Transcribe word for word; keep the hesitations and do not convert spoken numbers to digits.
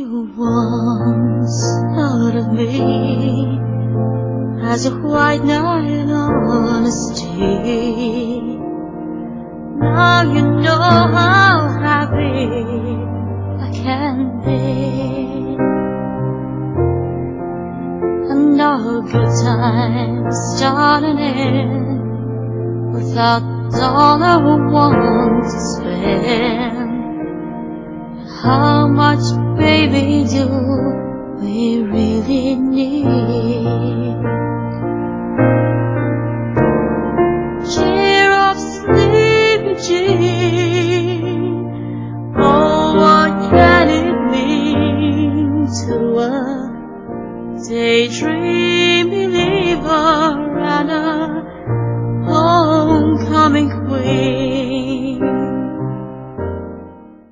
You once thought of me as a white knight on a steed. Now you know how happy I can be, and all good times start and end without a dollar or one to spend. How much, baby, do we really need?